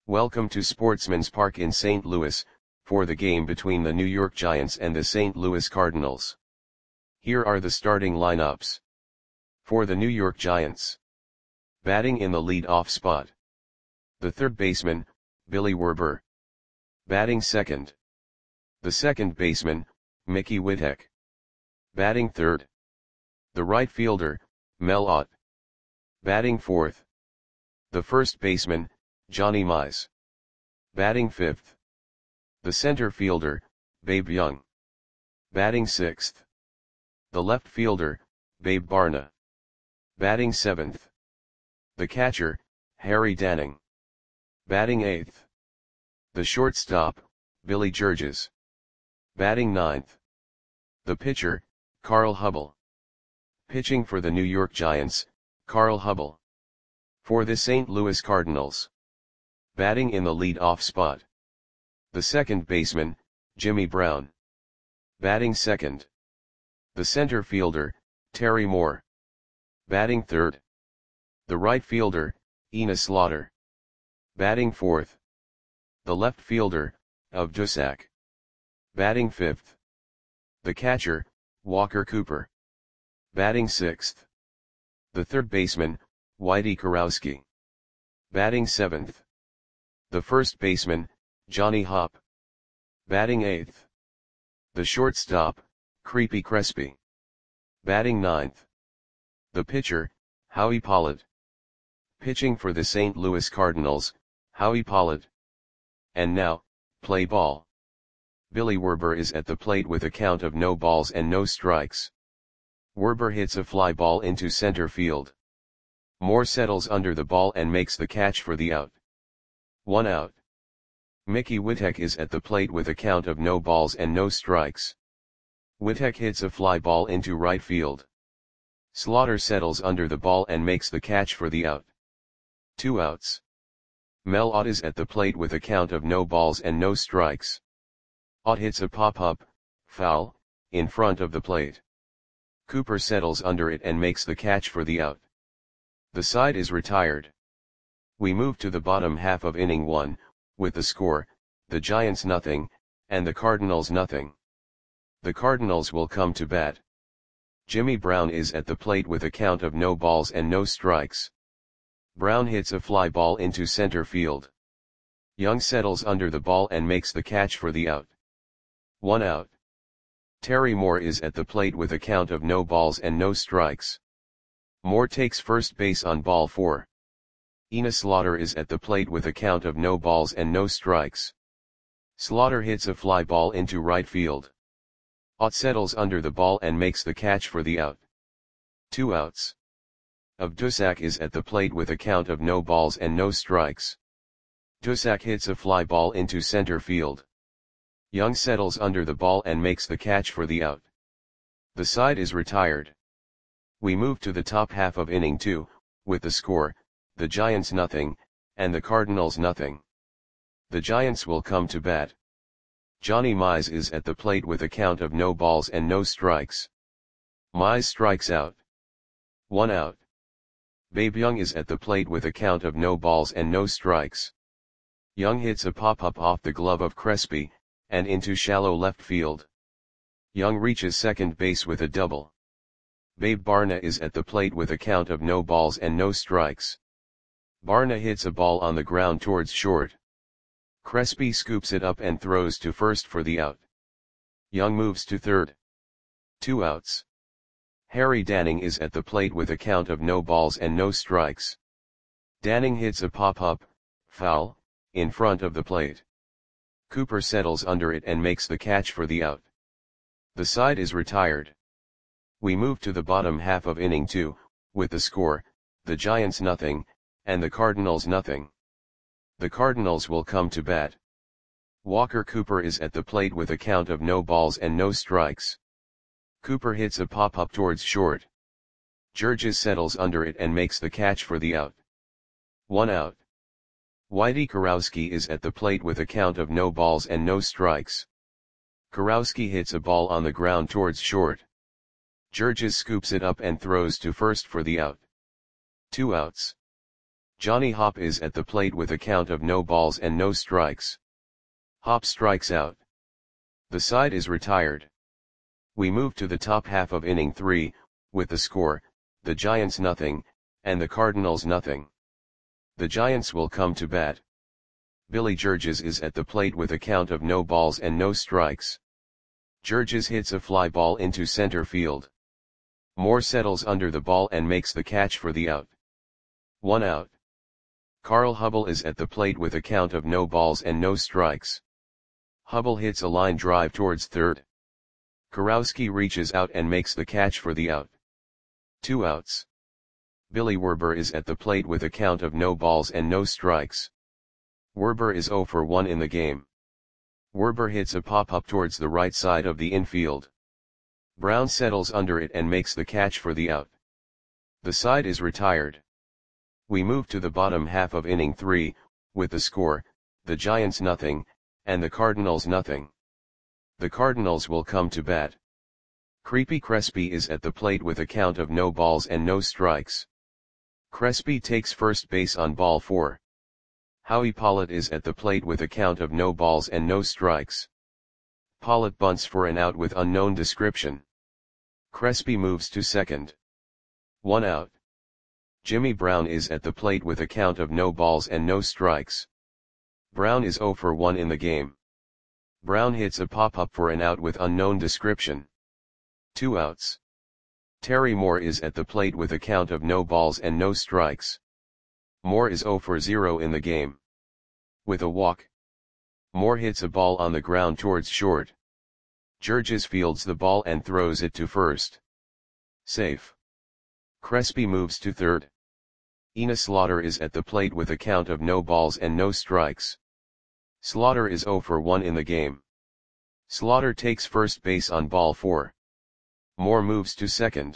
Welcome to Sportsman's Park in St. Louis, for the game between the New York Giants and the St. Louis Cardinals. Here are the starting lineups. For the New York Giants. Batting in the lead-off spot. The third baseman, Billy Werber. Batting second. The second baseman, Mickey Whittek. Batting third. The right fielder, Mel Ott. Batting fourth. The first baseman, Johnny Mize. Batting fifth. The center fielder, Babe Young. Batting sixth. The left fielder, Babe Barna. Batting seventh. The catcher, Harry Danning. Batting eighth. The shortstop, Billy Georges. Batting ninth. The pitcher, Carl Hubbell. Pitching for the New York Giants, Carl Hubbell. For the St. Louis Cardinals. Batting in the lead-off spot. The second baseman, Jimmy Brown. Batting second. The center fielder, Terry Moore. Batting third. The right fielder, Enos Slaughter. Batting fourth. The left fielder, Of Dusac. Batting fifth. The catcher, Walker Cooper. Batting sixth. The third baseman, Whitey Kurowski. Batting seventh. The first baseman, Johnny Hopp. Batting eighth. The shortstop, Creepy Crespi. Batting ninth. The pitcher, Howie Pollard. Pitching for the St. Louis Cardinals, Howie Pollard. And now, play ball. Billy Werber is at the plate with a count of no balls and no strikes. Werber hits a fly ball into center field. Moore settles under the ball and makes the catch for the out. 1 out. Mickey Whittek is at the plate with a count of no balls and no strikes. Whittek hits a fly ball into right field. Slaughter settles under the ball and makes the catch for the out. 2 outs. Mel Ott is at the plate with a count of no balls and no strikes. Ott hits a pop-up, foul, in front of the plate. Cooper settles under it and makes the catch for the out. The side is retired. We move to the bottom half of inning 1, with the score, the Giants nothing, and the Cardinals nothing. The Cardinals will come to bat. Jimmy Brown is at the plate with a count of no balls and no strikes. Brown hits a fly ball into center field. Young settles under the ball and makes the catch for the out. 1 out. Terry Moore is at the plate with a count of no balls and no strikes. Moore takes first base on ball 4. Enos Slaughter is at the plate with a count of no balls and no strikes. Slaughter hits a fly ball into right field. Ott settles under the ball and makes the catch for the out. 2 outs. Of Dusac is at the plate with a count of no balls and no strikes. Dusac hits a fly ball into center field. Young settles under the ball and makes the catch for the out. The side is retired. We move to the top half of inning 2, with the score, the Giants nothing, and the Cardinals nothing. The Giants will come to bat. Johnny Mize is at the plate with a count of no balls and no strikes. Mize strikes out. 1 out. Babe Young is at the plate with a count of no balls and no strikes. Young hits a pop-up off the glove of Crespi, and into shallow left field. Young reaches second base with a double. Babe Barna is at the plate with a count of no balls and no strikes. Barna hits a ball on the ground towards short. Crespi scoops it up and throws to first for the out. Young moves to third. 2 outs. Harry Danning is at the plate with a count of no balls and no strikes. Danning hits a pop-up, foul, in front of the plate. Cooper settles under it and makes the catch for the out. The side is retired. We move to the bottom half of inning 2, with the score, the Giants nothing, and the Cardinals nothing. The Cardinals will come to bat. Walker Cooper is at the plate with a count of no balls and no strikes. Cooper hits a pop-up towards short. Georges settles under it and makes the catch for the out. 1 out. Whitey Kurowski is at the plate with a count of no balls and no strikes. Kurowski hits a ball on the ground towards short. Georges scoops it up and throws to first for the out. 2 outs. Johnny Hopp is at the plate with a count of no balls and no strikes. Hopp strikes out. The side is retired. We move to the top half of inning 3, with the score, the Giants nothing, and the Cardinals nothing. The Giants will come to bat. Billy Georges is at the plate with a count of no balls and no strikes. Georges hits a fly ball into center field. Moore settles under the ball and makes the catch for the out. 1 out. Carl Hubbell is at the plate with a count of no balls and no strikes. Hubbell hits a line drive towards third. Kurowski reaches out and makes the catch for the out. 2 outs. Billy Werber is at the plate with a count of no balls and no strikes. Werber is 0 for 1 in the game. Werber hits a pop-up towards the right side of the infield. Brown settles under it and makes the catch for the out. The side is retired. We move to the bottom half of inning 3, with the score, the Giants nothing, and the Cardinals nothing. The Cardinals will come to bat. Creepy Crespi is at the plate with a count of no balls and no strikes. Crespi takes first base on ball 4. Howie Pollitt is at the plate with a count of no balls and no strikes. Pollitt bunts for an out with unknown description. Crespi moves to second. 1 out. Jimmy Brown is at the plate with a count of no balls and no strikes. Brown is 0 for 1 in the game. Brown hits a pop-up for an out with unknown description. 2 outs. Terry Moore is at the plate with a count of no balls and no strikes. Moore is 0 for 0 in the game. With a walk. Moore hits a ball on the ground towards short. Georges fields the ball and throws it to first. Safe. Crespi moves to third. Enos Slaughter is at the plate with a count of no balls and no strikes. Slaughter is 0 for 1 in the game. Slaughter takes first base on ball 4. Moore moves to second.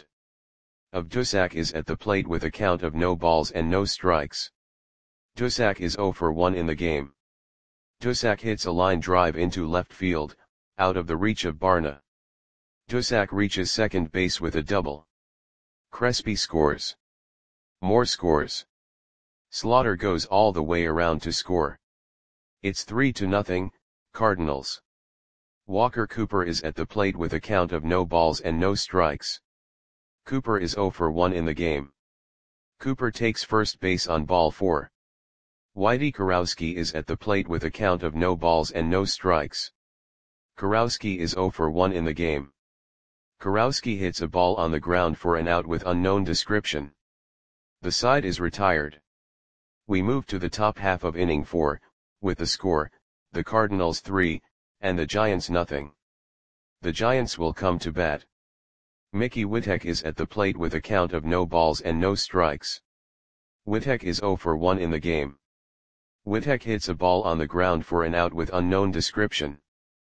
Dusak is at the plate with a count of no balls and no strikes. Dusak is 0 for 1 in the game. Dusak hits a line drive into left field, out of the reach of Barna. Dusak reaches second base with a double. Crespi scores. Moore scores. Slaughter goes all the way around to score. It's 3-0, Cardinals. Walker Cooper is at the plate with a count of no balls and no strikes. Cooper is 0 for 1 in the game. Cooper takes first base on ball 4. Whitey Kurowski is at the plate with a count of no balls and no strikes. Kurowski is 0 for 1 in the game. Kurowski hits a ball on the ground for an out with unknown description. The side is retired. We move to the top half of inning 4, with the score, the Cardinals 3, and the Giants nothing. The Giants will come to bat. Mickey Witek is at the plate with a count of no balls and no strikes. Witek is 0 for 1 in the game. Witek hits a ball on the ground for an out with unknown description.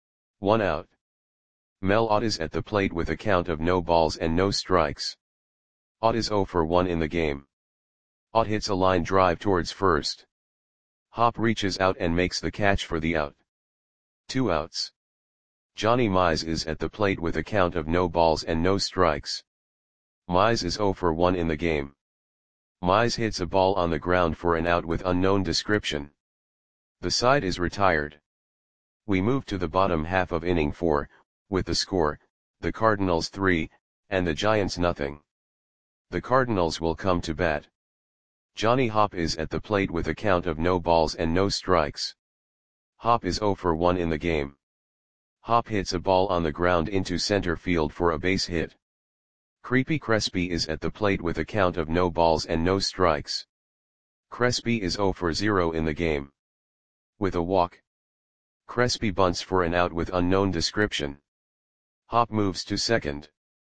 1 out. Mel Ott is at the plate with a count of no balls and no strikes. Ott is 0 for 1 in the game. Ott hits a line drive towards first. Hopp reaches out and makes the catch for the out. 2 outs. Johnny Mize is at the plate with a count of no balls and no strikes. Mize is 0 for 1 in the game. Mize hits a ball on the ground for an out with unknown description. The side is retired. We move to the bottom half of inning 4, with the score, the Cardinals 3, and the Giants nothing. The Cardinals will come to bat. Johnny Hopp is at the plate with a count of no balls and no strikes. Hopp is 0 for 1 in the game. Hopp hits a ball on the ground into center field for a base hit. Creepy Crespi is at the plate with a count of no balls and no strikes. Crespi is 0 for 0 in the game. With a walk. Crespi bunts for an out with unknown description. Hopp moves to second.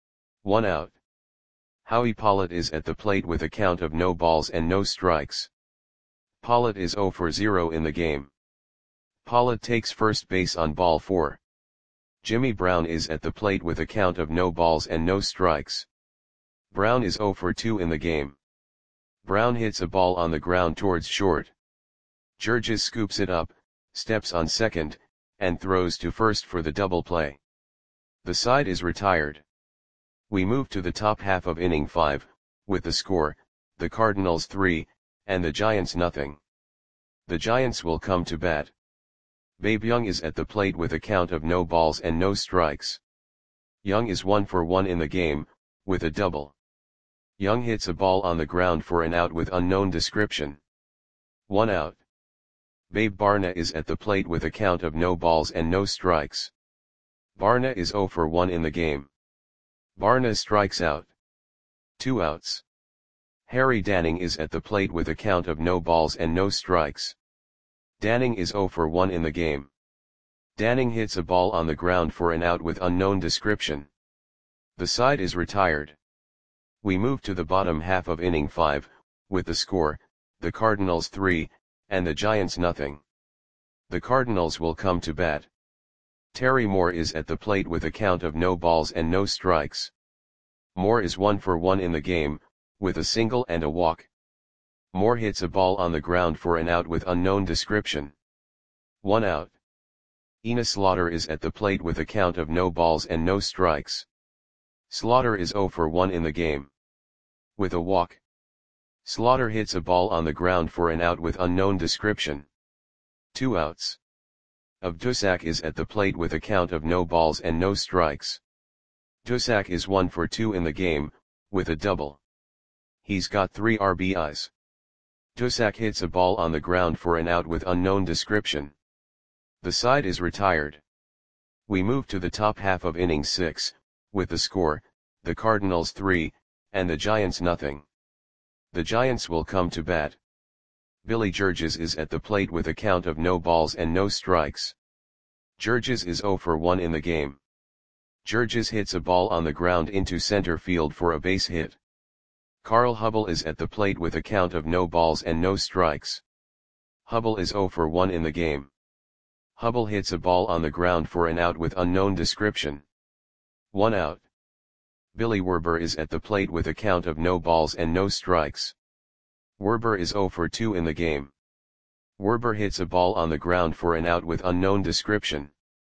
1 out. Howie Pollitt is at the plate with a count of no balls and no strikes. Pollitt is 0 for 0 in the game. Pollitt takes first base on ball 4. Jimmy Brown is at the plate with a count of no balls and no strikes. Brown is 0 for 2 in the game. Brown hits a ball on the ground towards short. Georges scoops it up, steps on second, and throws to first for the double play. The side is retired. We move to the top half of inning 5, with the score, the Cardinals 3, and the Giants nothing. The Giants will come to bat. Babe Young is at the plate with a count of no balls and no strikes. Young is 1 for 1 in the game, with a double. Young hits a ball on the ground for an out with unknown description. 1 out. Babe Barna is at the plate with a count of no balls and no strikes. Barna is 0 for 1 in the game. Barna strikes out. 2 outs. Harry Danning is at the plate with a count of no balls and no strikes. Danning is 0 for 1 in the game. Danning hits a ball on the ground for an out with unknown description. The side is retired. We move to the bottom half of inning 5, with the score, the Cardinals 3, and the Giants nothing. The Cardinals will come to bat. Terry Moore is at the plate with a count of no balls and no strikes. Moore is 1 for 1 in the game, with a single and a walk. Moore hits a ball on the ground for an out with unknown description. 1 out. Enos Slaughter is at the plate with a count of no balls and no strikes. Slaughter is 0 for 1 in the game. With a walk. Slaughter hits a ball on the ground for an out with unknown description. 2 outs. Dusak is at the plate with a count of no balls and no strikes. Dusak is 1 for 2 in the game, with a double. He's got 3 RBIs. Dusak hits a ball on the ground for an out with unknown description. The side is retired. We move to the top half of inning 6, with the score, the Cardinals 3, and the Giants nothing. The Giants will come to bat. Billy Georges is at the plate with a count of no balls and no strikes. Georges is 0 for 1 in the game. Georges hits a ball on the ground into center field for a base hit. Carl Hubble is at the plate with a count of no balls and no strikes. Hubble is 0 for 1 in the game. Hubble hits a ball on the ground for an out with unknown description. 1 out. Billy Werber is at the plate with a count of no balls and no strikes. Werber is 0 for 2 in the game. Werber hits a ball on the ground for an out with unknown description.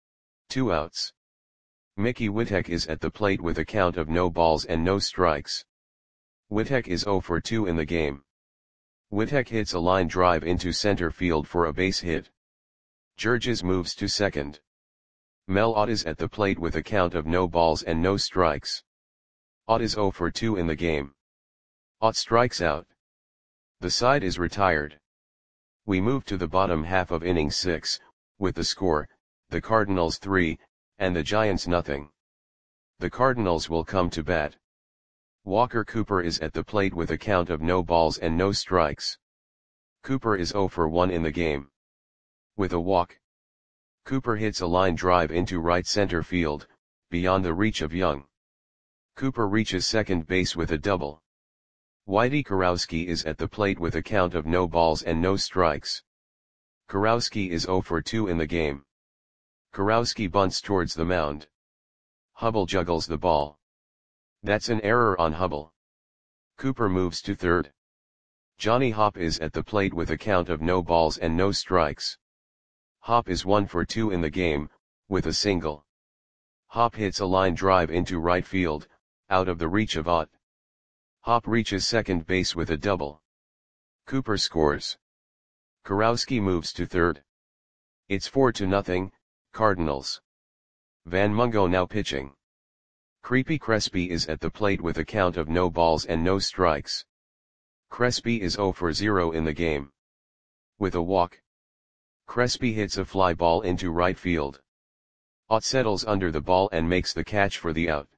2 outs. Mickey Witek is at the plate with a count of no balls and no strikes. Witek is 0 for 2 in the game. Witek hits a line drive into center field for a base hit. Georges moves to second. Mel Ott is at the plate with a count of no balls and no strikes. Ott is 0 for 2 in the game. Ott strikes out. The side is retired. We move to the bottom half of inning 6, with the score, the Cardinals 3, and the Giants nothing. The Cardinals will come to bat. Walker Cooper is at the plate with a count of no balls and no strikes. Cooper is 0 for 1 in the game. With a walk. Cooper hits a line drive into right center field, beyond the reach of Young. Cooper reaches second base with a double. Whitey Kurowski is at the plate with a count of no balls and no strikes. Kurowski is 0 for 2 in the game. Kurowski bunts towards the mound. Hubble juggles the ball. That's an error on Hubble. Cooper moves to third. Johnny Hopp is at the plate with a count of no balls and no strikes. Hopp is 1 for 2 in the game, with a single. Hopp hits a line drive into right field, out of the reach of Ott. Hopp reaches second base with a double. Cooper scores. Kurowski moves to third. It's 4-0, Cardinals. Van Mungo now pitching. Creepy Crespi is at the plate with a count of no balls and no strikes. Crespi is 0 for 0 in the game. With a walk. Crespi hits a fly ball into right field. Ott settles under the ball and makes the catch for the out.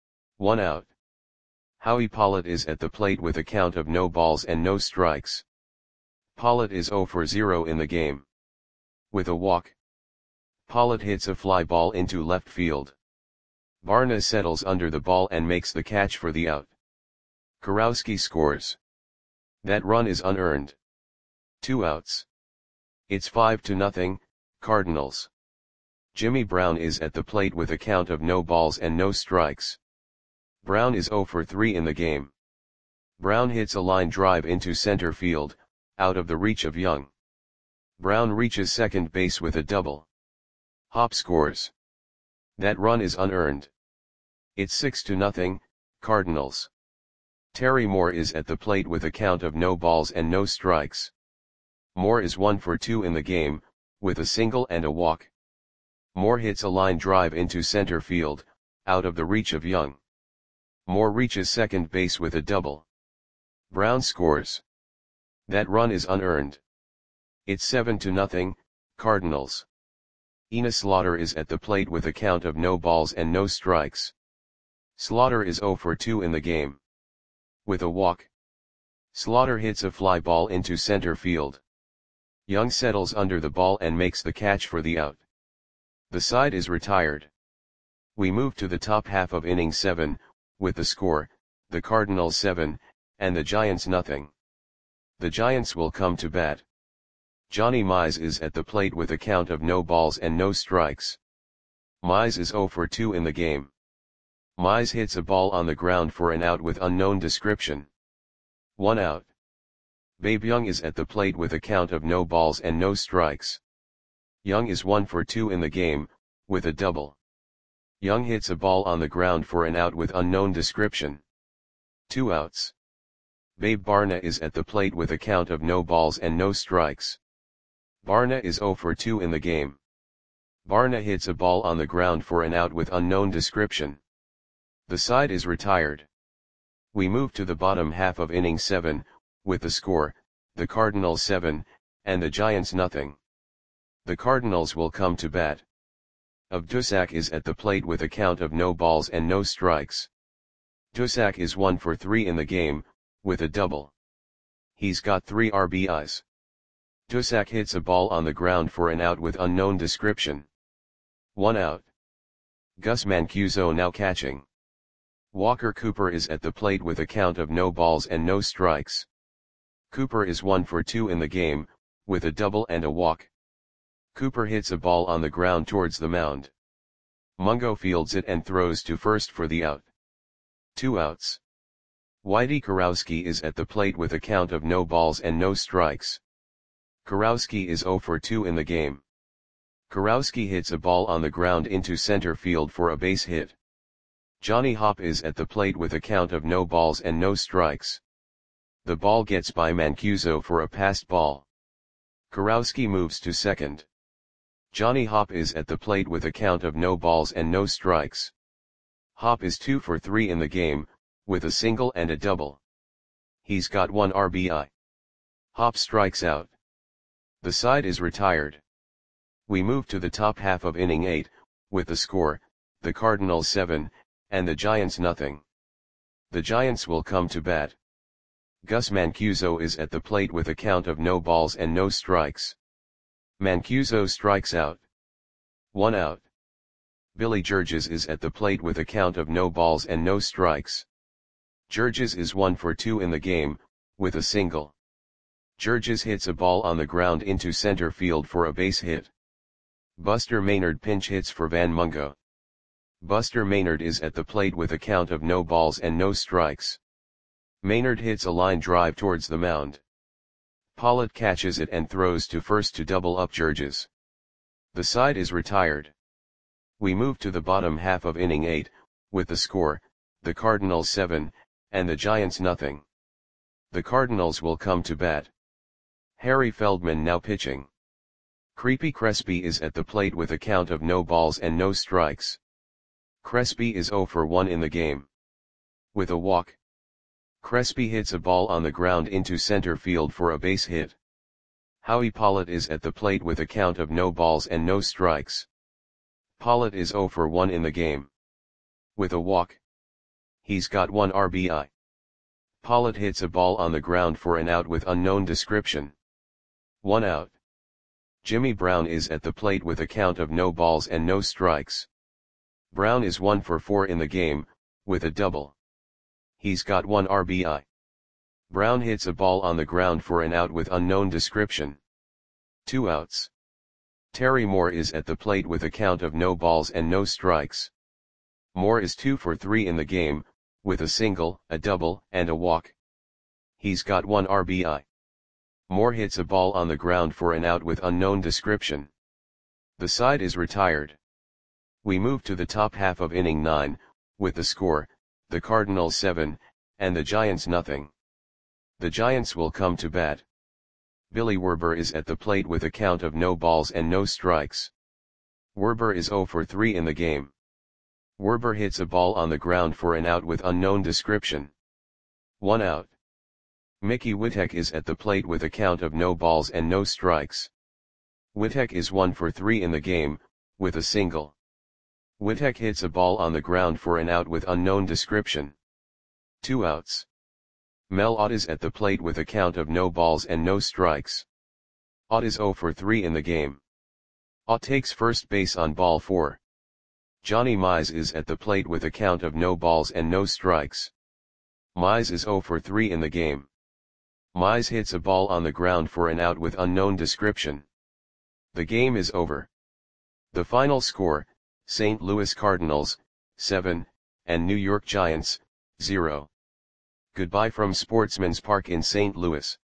1 out. Howie Pollitt is at the plate with a count of no balls and no strikes. Pollitt is 0 for 0 in the game. With a walk. Pollitt hits a fly ball into left field. Barna settles under the ball and makes the catch for the out. Kurowski scores. That run is unearned. 2 outs. It's 5-0, Cardinals. Jimmy Brown is at the plate with a count of no balls and no strikes. Brown is 0 for 3 in the game. Brown hits a line drive into center field, out of the reach of Young. Brown reaches second base with a double. Hopp scores. That run is unearned. It's 6-0, Cardinals. Terry Moore is at the plate with a count of no balls and no strikes. Moore is 1 for 2 in the game, with a single and a walk. Moore hits a line drive into center field, out of the reach of Young. Moore reaches second base with a double. Brown scores. That run is unearned. It's 7-0, Cardinals. Enos Slaughter is at the plate with a count of no balls and no strikes. Slaughter is 0 for 2 in the game. With a walk. Slaughter hits a fly ball into center field. Young settles under the ball and makes the catch for the out. The side is retired. We move to the top half of inning 7, with the score, the Cardinals 7, and the Giants nothing. The Giants will come to bat. Johnny Mize is at the plate with a count of no balls and no strikes. Mize is 0 for 2 in the game. Mize hits a ball on the ground for an out with unknown description. 1 out. Babe Young is at the plate with a count of no balls and no strikes. Young is 1 for 2 in the game, with a double. Young hits a ball on the ground for an out with unknown description. 2 outs. Babe Barna is at the plate with a count of no balls and no strikes. Barna is 0 for 2 in the game. Barna hits a ball on the ground for an out with unknown description. The side is retired. We move to the bottom half of inning 7, with the score, the Cardinals 7, and the Giants nothing. The Cardinals will come to bat. Dusak is at the plate with a count of no balls and no strikes. Dusak is 1 for 3 in the game, with a double. He's got 3 RBIs. Dusak hits a ball on the ground for an out with unknown description. 1 out. Gus Mancuso now catching. Walker Cooper is at the plate with a count of no balls and no strikes. Cooper is 1 for 2 in the game, with a double and a walk. Cooper hits a ball on the ground towards the mound. Mungo fields it and throws to first for the out. 2 outs. Whitey Kurowski is at the plate with a count of no balls and no strikes. Kurowski is 0 for 2 in the game. Kurowski hits a ball on the ground into center field for a base hit. Johnny Hopp is at the plate with a count of no balls and no strikes. The ball gets by Mancuso for a passed ball. Kurowski moves to second. Johnny Hopp is at the plate with a count of no balls and no strikes. Hopp is 2 for 3 in the game, with a single and a double. He's got 1 RBI. Hopp strikes out. The side is retired. We move to the top half of inning 8, with the score, the Cardinals 7, and the Giants nothing. The Giants will come to bat. Gus Mancuso is at the plate with a count of no balls and no strikes. Mancuso strikes out. 1 out. Billy Georges is at the plate with a count of no balls and no strikes. Georges is 1 for 2 in the game, with a single. Georges hits a ball on the ground into center field for a base hit. Buster Maynard pinch hits for Van Mungo. Buster Maynard is at the plate with a count of no balls and no strikes. Maynard hits a line drive towards the mound. Pollitt catches it and throws to first to double up Georges. The side is retired. We move to the bottom half of inning 8, with the score, the Cardinals 7, and the Giants nothing. The Cardinals will come to bat. Harry Feldman now pitching. Creepy Crespi is at the plate with a count of no balls and no strikes. Crespi is 0 for 1 in the game. With a walk. Crespi hits a ball on the ground into center field for a base hit. Howie Pollitt is at the plate with a count of no balls and no strikes. Pollitt is 0 for 1 in the game. With a walk. He's got 1 RBI. Pollitt hits a ball on the ground for an out with unknown description. 1 out. Jimmy Brown is at the plate with a count of no balls and no strikes. Brown is 1 for 4 in the game, with a double. He's got 1 RBI. Brown hits a ball on the ground for an out with unknown description. 2 outs. Terry Moore is at the plate with a count of no balls and no strikes. Moore is 2 for 3 in the game, with a single, a double, and a walk. He's got 1 RBI. Moore hits a ball on the ground for an out with unknown description. The side is retired. We move to the top half of inning 9, with the score, the Cardinals 7, and the Giants nothing. The Giants will come to bat. Billy Werber is at the plate with a count of no balls and no strikes. Werber is 0 for 3 in the game. Werber hits a ball on the ground for an out with unknown description. 1 out. Mickey Witek is at the plate with a count of no balls and no strikes. Witek is 1 for 3 in the game, with a single. Witek hits a ball on the ground for an out with unknown description. 2 outs. Mel Ott is at the plate with a count of no balls and no strikes. Ott is 0 for 3 in the game. Ott takes first base on ball 4. Johnny Mize is at the plate with a count of no balls and no strikes. Mize is 0 for 3 in the game. Mize hits a ball on the ground for an out with unknown description. The game is over. The final score, St. Louis Cardinals, 7, and New York Giants, 0. Goodbye from Sportsman's Park in St. Louis.